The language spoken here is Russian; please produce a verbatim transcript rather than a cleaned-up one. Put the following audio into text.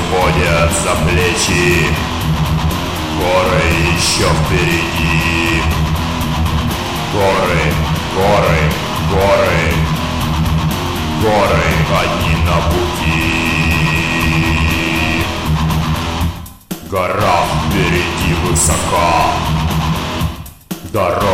уходят за плечи, горы еще впереди. Горы, горы, горы, горы одни на пути. Гора впереди высока, дорога